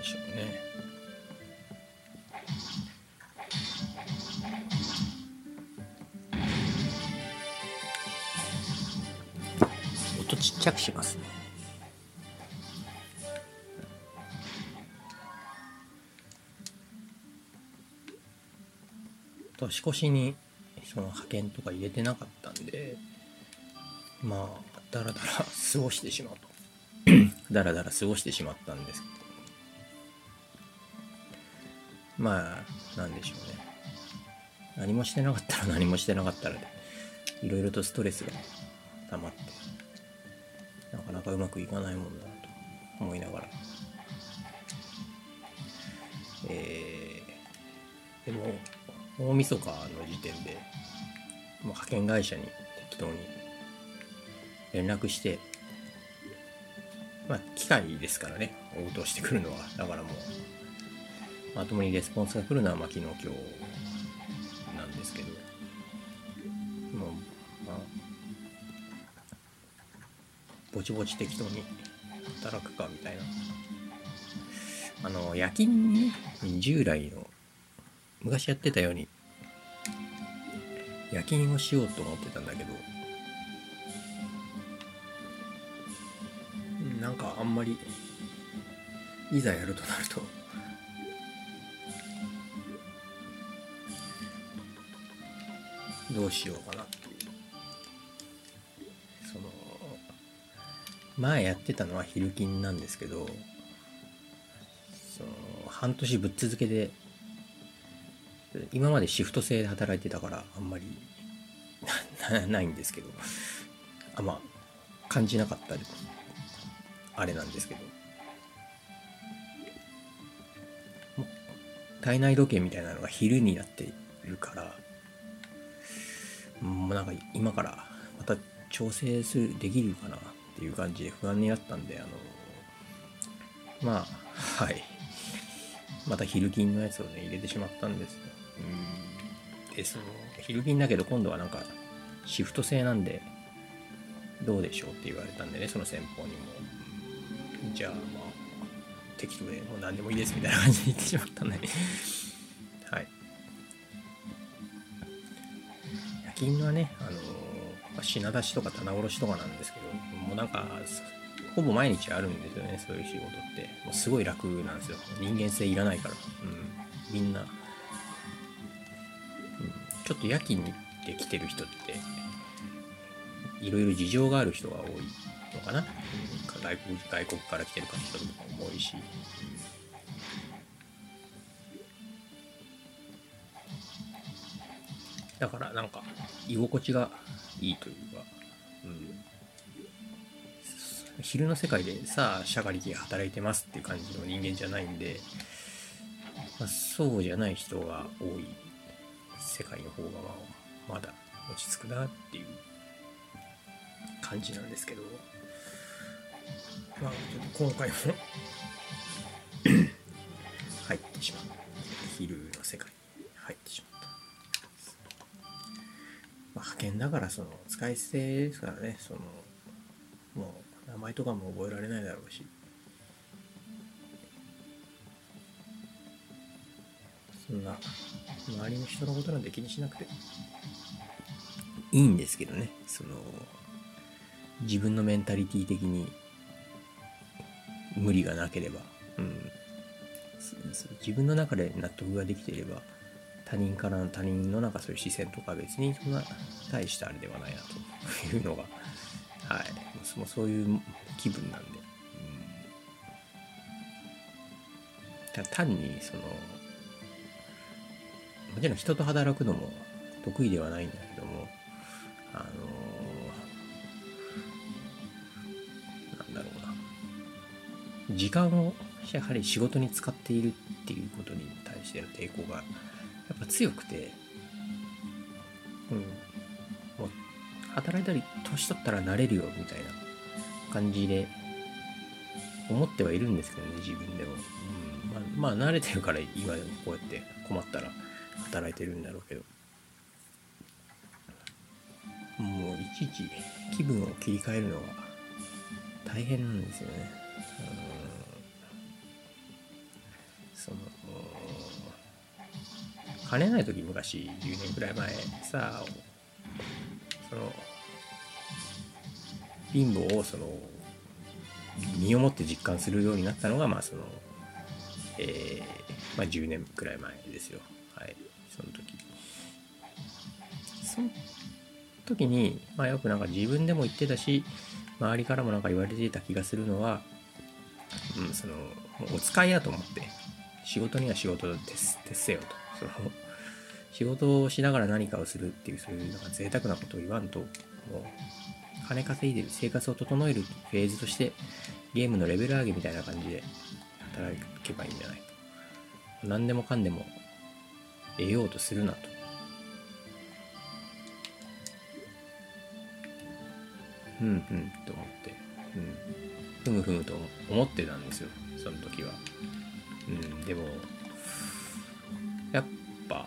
でしょうね。音ちっちゃくしますね。年越しにその派遣とか入れてなかったんで、まあだらだら過ごしてしまうとだらだら過ごしてしまったんですけど、まあなんでしょうね。何もしてなかったら何もしてなかったらでいろいろとストレスが溜まってなかなかうまくいかないもんだなと思いながら、でも大晦日の時点でもう派遣会社に適当に連絡して、まあ機械ですからね、応答してくるのは。だからもうまともにレスポンスが来るのはまあ昨日今日なんですけど、もうまあぼちぼち適当に働くかみたいな、夜勤に、ね、従来の昔やってたように夜勤をしようと思ってたんだけど、なんかあんまりいざやるとなるとどうしようかなっていう。その前やってたのは昼勤なんですけど、その半年ぶっ続けで今までシフト制で働いてたからあんまりないんですけど、まあ感じなかったりあれなんですけど、体内時計みたいなのが昼になっているから、もうなんか今からまた調整できるかなっていう感じで不安になったんで、まあはいまた昼勤のやつをね入れてしまったんですよ。でその昼勤だけど今度はなんかシフト制なんでどうでしょうって言われたんでね、その先方にも、じゃあまあ適当でもう何でもいいですみたいな感じで言ってしまったんではい。夜勤はね、品出しとか棚卸しとかなんですけど、もうなんかほぼ毎日あるんですよね、そういう仕事って。もうすごい楽なんですよ、人間性いらないから。みんな、ちょっと夜勤で来てる人っていろいろ事情がある人が多いのかな、外国から来てる人とかも多いし、だからなんか居心地がいいというか、昼の世界でさあしゃがりで働いてますっていう感じの人間じゃないんで、そうじゃない人が多い世界の方がまだ落ち着くなっていう感じなんですけど、まあちょっと今回も入ってしまった、昼の世界に入ってしまった。派遣だからその使い捨てですからね、そのもう名前とかも覚えられないだろうし、そんな周りの人のことなんて気にしなくていいんですけどね、その自分のメンタリティ的に無理がなければ、自分の中で納得ができていれば、他人のなんかそういう視線とか別にそんな大したあれではないなというのが、はい、もうそういう気分なんで、単にそのもちろん人と働くのも得意ではないんだけども、なんだろうな、時間をやはり仕事に使っているっていうことに対しての抵抗がやっぱ強くて、もう働いたり年取ったら慣れるよみたいな感じで思ってはいるんですけどね、自分でも。まあ慣れてるから今でもこうやって困ったら働いてるんだろうけど、もういちいち気分を切り替えるのが大変なんですよね。 その金ない時、昔10年くらい前さ、その貧乏を身をもって実感するようになったのが、10年くらい前ですよ。はい。その時に、よくなんか自分でも言ってたし、周りからもなんか言われていた気がするのは、お使いやと思って、仕事には仕事で徹せよと。仕事をしながら何かをするっていう、そういうなんか贅沢なことを言わんと、もう金稼いでる、生活を整えるフェーズとして、ゲームのレベル上げみたいな感じで働けばいいんじゃないと。何でもかんでも得ようとするなと。と思って、ふむふむと思ってたんですよ、その時は。でもやっぱ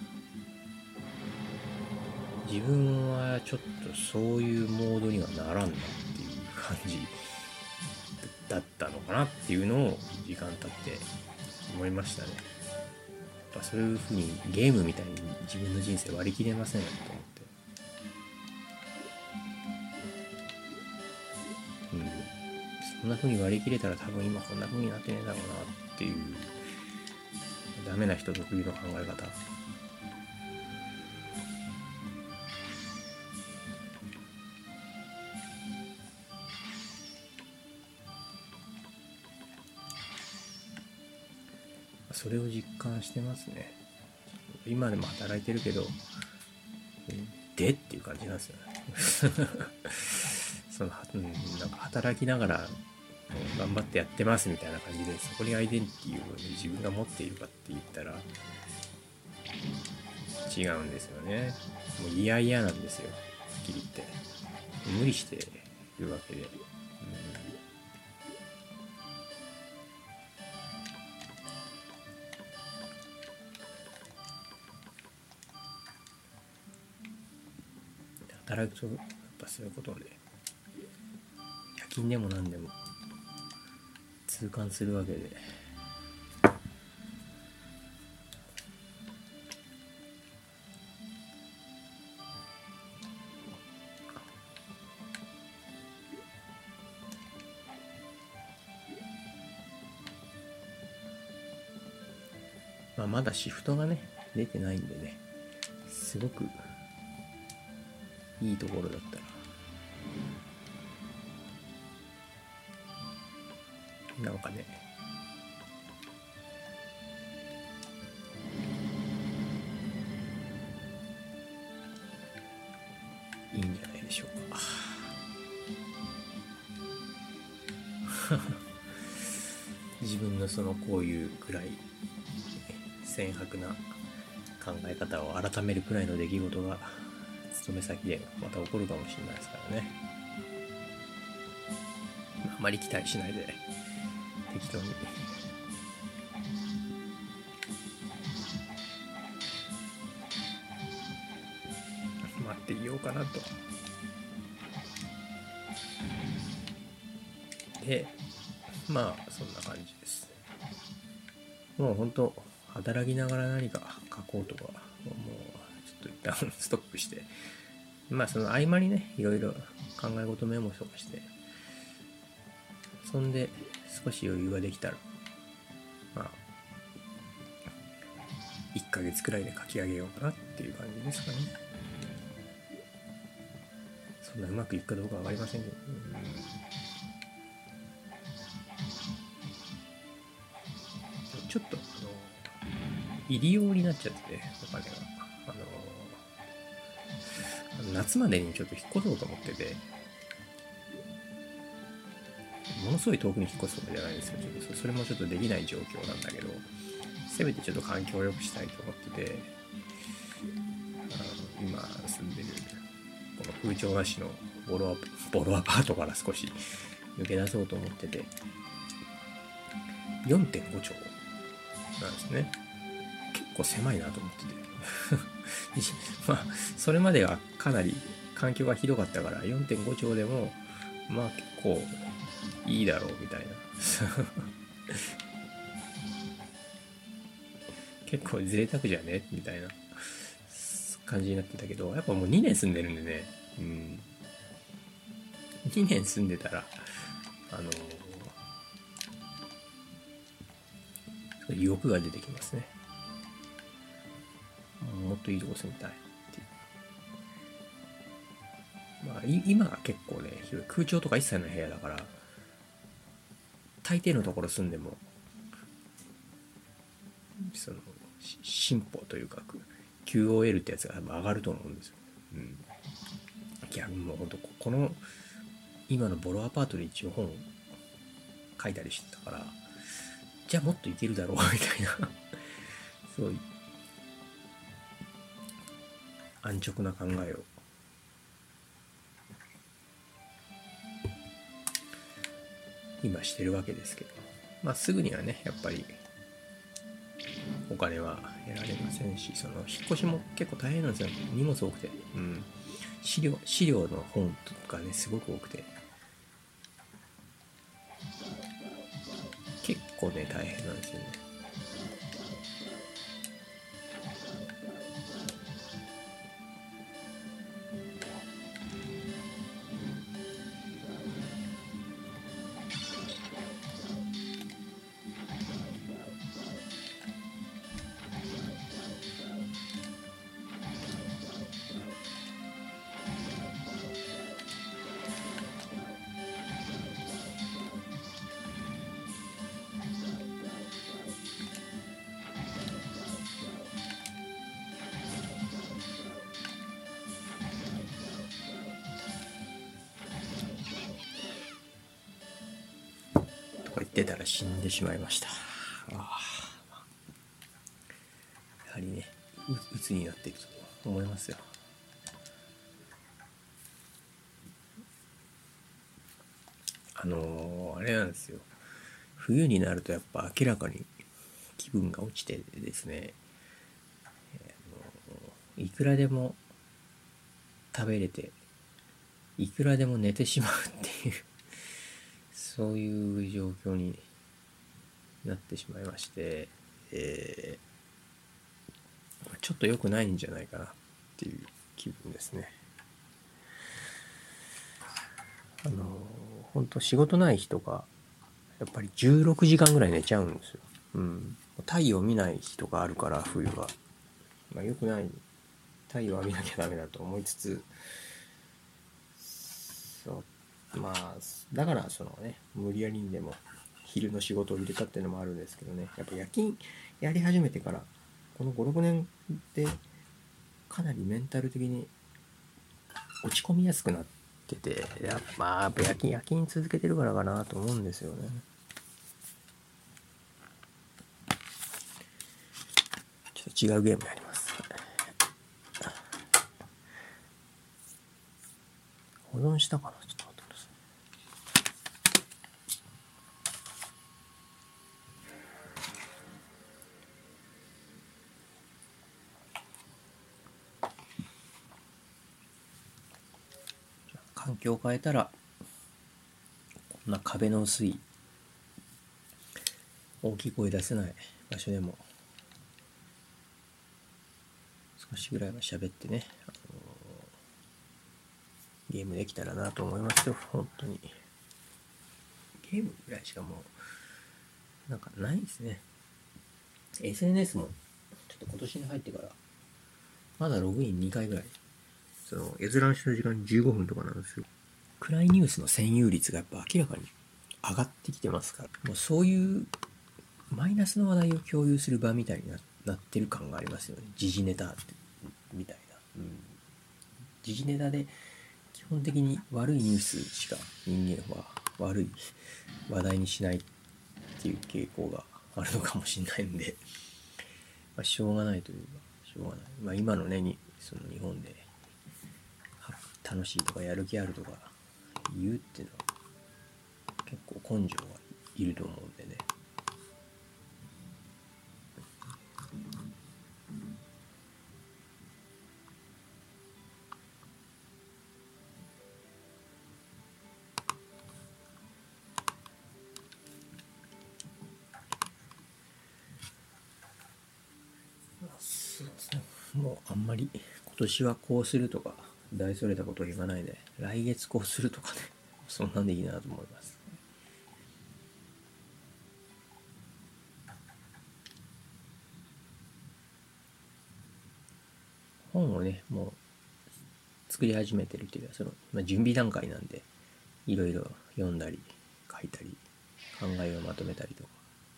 自分はちょっとそういうモードにはならんなっていう感じだったのかなっていうのを時間経って思いましたね。やっぱそういう風にゲームみたいに自分の人生割り切れませんよと思って、そんな風に割り切れたら多分今こんな風になってねえだろうなっていうダメな人特有の考え方。それを実感してますね。今でも働いてるけど、でっていう感じなんですよねなんか働きながら頑張ってやってますみたいな感じで、そこにアイデンティティを自分が持っているかって言ったら違うんですよね。もう嫌々なんですよ、はっきり言って。無理してるわけで、働くとやっぱそういうことで、夜勤でも何でも痛感するわけで、まだシフトがね出てないんでね、すごくいいところだったらなんかね、いいんじゃないでしょうか自分のこういうくらい浅薄な考え方を改めるくらいの出来事が勤め先でまた起こるかもしれないですからね。あまり期待しないで適当に待っていようかなと。で、そんな感じです。もう本当働きながら何か書こうとか、もうちょっと一旦ストップして、その合間にね、いろいろ考え事メモとかして、そんで少し余裕ができたら、1ヶ月くらいで書き上げようかなっていう感じですかね。そんなうまくいくかどうかわかりませんけど、ちょっと入り用になっちゃってて、お金が夏までにちょっと引っ越そうと思ってて、ものすごい遠くに引っ越すとかじゃないですよ。それもちょっとできない状況なんだけど、せめてちょっと環境を良くしたいと思ってて、今住んでるこの空調なしのボロアパートから少し抜け出そうと思ってて、4.5 兆なんですね。結構狭いなと思っててそれまではかなり環境がひどかったから 4.5 兆でも結構いいだろうみたいな結構贅沢じゃねみたいな感じになってたけど、やっぱもう2年住んでるんでね、2年住んでたら意欲が出てきますね。もっといいとこ住みたいっていう。まあ今は結構ね広い、空調とか一切の部屋だから大抵のところ住んでもその進歩というか QOL ってやつが上がると思うんですよ。いやもうほんとこの今のボロアパートで一応本書いたりしてたから、じゃあもっといけるだろうみたいなそういう安直な考えを今してるわけですけど、まあすぐにはねやっぱりお金は得られませんし、その引っ越しも結構大変なんですよ。荷物多くて、資料の本とかねすごく多くて、結構ね大変なんですよね。とか言ってたら死んでしまいました。やはりね鬱になっていると思いますよ。あれなんですよ、冬になるとやっぱ明らかに気分が落ちてですね、いくらでも食べれていくらでも寝てしまうっていうそういう状況になってしまいまして、ちょっと良くないんじゃないかなっていう気分ですね。本当仕事ない人がやっぱり16時間ぐらい寝ちゃうんですよ。太陽見ない日とかあるから冬は、良くない、太陽浴びなきゃダメだと思いつつ、だからそのね無理やりにでも昼の仕事を入れたっていうのもあるんですけどね、やっぱ夜勤やり始めてからこの5、6年でかなりメンタル的に落ち込みやすくなってて、やっぱ夜勤続けてるからかなと思うんですよね。ちょっと違うゲームやります。保存したかな、ちょっと待ってください。環境を変えたらこんな壁の薄い大きい声出せない場所でも少しぐらいは喋ってね、ゲームできたらなと思いますよ。本当にゲームぐらいしかもうなんかないですね。 SNS もちょっと今年に入ってからまだログイン2回ぐらい、その閲覧した時間15分とかなんですよ。暗いニュースの占有率がやっぱ明らかに上がってきてますから、もうそういうマイナスの話題を共有する場みたいになってる感がありますよね。時事ネタみたいな、時事ネタで基本的に悪いニュースしか人間は悪い話題にしないっていう傾向があるのかもしれないんで、しょうがないというかしょうがない。今のねその日本で楽しいとかやる気あるとか言うっていうのは結構根性がいると思うんでね。 そうですね。もうあんまり今年はこうするとか大それたことを言わないで、来月こうするとかね、そんなんでいいなと思います。本をね、もう作り始めてるっていうか、準備段階なんで、いろいろ読んだり書いたり考えをまとめたりとか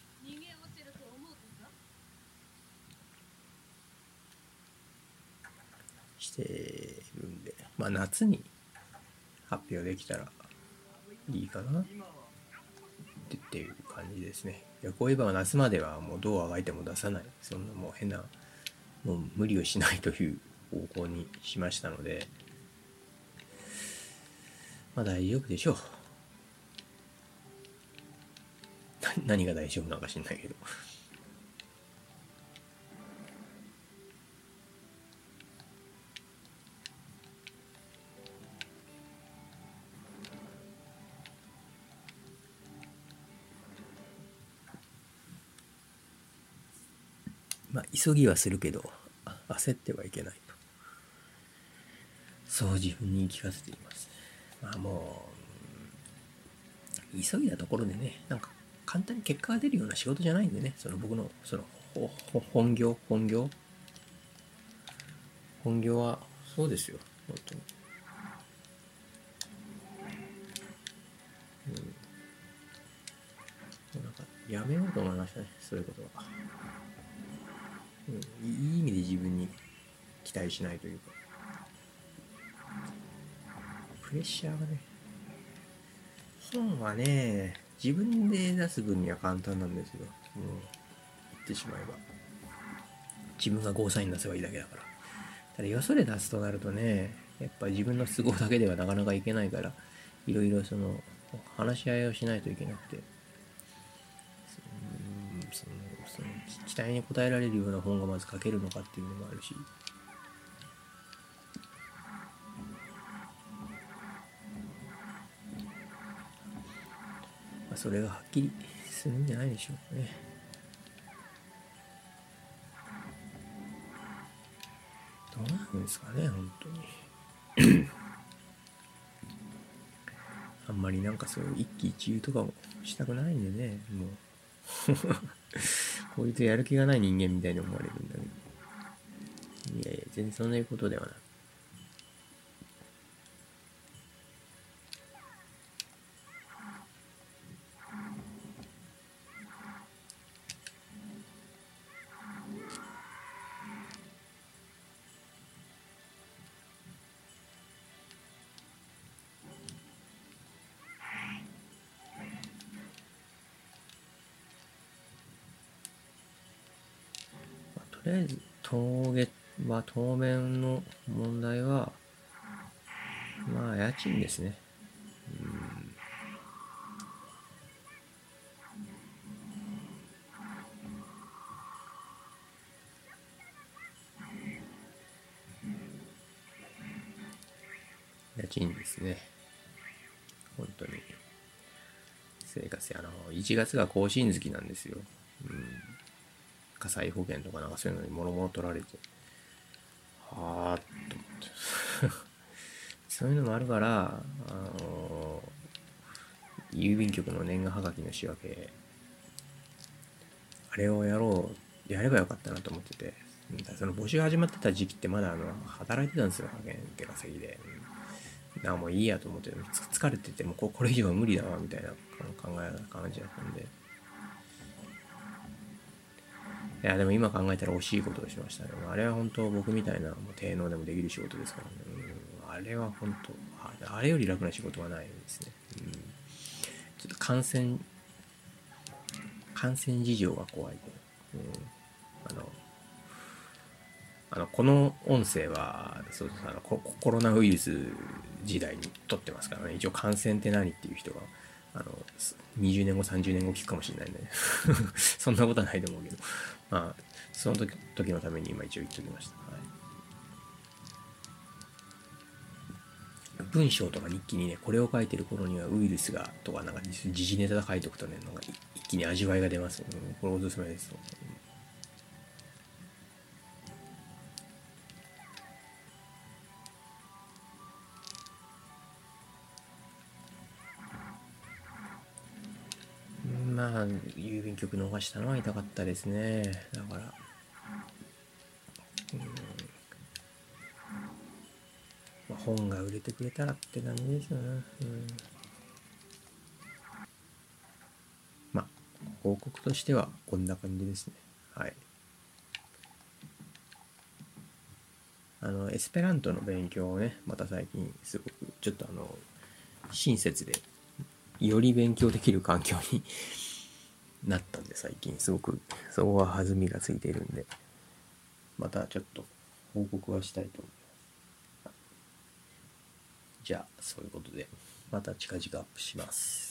してるんで、まあ夏に発表できたらいいかなっていう感じですね。旅行エヴァは夏まではもうどうあがいても出さない、そんなもう変な、もう無理をしないという方向にしましたので、まあ大丈夫でしょう。何が大丈夫なのか知んないけど。まあ急ぎはするけど焦ってはいけないと、そう自分に言い聞かせています。まあもう急いだところでね、なんか簡単に結果が出るような仕事じゃないんでね、僕の本業はそうですよ、本当に。なんかやめようと思いましたね、そういうことは。いい意味で自分に期待しないというか、プレッシャーがね、本はね、自分で出す分には簡単なんですよ。言ってしまえば。自分がゴーサイン出せばいいだけだから。ただよそで出すとなるとね、やっぱ自分の都合だけではなかなかいけないから、いろいろ話し合いをしないといけなくて、その期待に応えられるような本がまず書けるのかっていうのもあるし、まあ、それがはっきりするんじゃないでしょうかね。どうなんですかね、本当に。あんまりなんかそういう一喜一憂とかもしたくないんでね、もうこいつやる気がない人間みたいに思われるんだけど、いやいや全然そんなことではない。とりあえず当面の問題はまあ家賃ですね。家賃ですね。本当に生活1月が更新月なんですよ。火災保険とかなんかそういうのにもろもろ取られて、はあと思ってそういうのもあるから、郵便局の年賀はがきの仕分け、あれをやればよかったなと思ってて、その募集始まってた時期ってまだ働いてたんですよ、派遣手稼ぎで。もういいやと思って、疲れててもこれ以上は無理だわみたいな感じだったんで。いやでも今考えたら惜しいことをしましたね。あれは本当僕みたいなもう低能でもできる仕事ですからね。あれは本当あれより楽な仕事はないですね。ちょっと感染事情が怖い。この音声はコロナウイルス時代に撮ってますからね。一応感染って何っていう人が20年後30年後聞くかもしれないんで、ね、そんなことはないと思うけど、まあその時のために今一応言っておきました。はい、文章とか日記にね、これを書いてる頃にはウイルスがとかなんか時事ネタ書いておくとね、なんか一気に味わいが出ます。これおすすめです。 郵便局逃したのは痛かったですね。だから、まあ、本が売れてくれたらって感じですよね。まあ報告としてはこんな感じですね。はい。エスペラントの勉強をね、また最近すごくちょっと親切でより勉強できる環境になったんで、最近すごくそこは弾みがついているんで、またちょっと報告はしたいと思います。じゃあそういうことでまた近々アップします。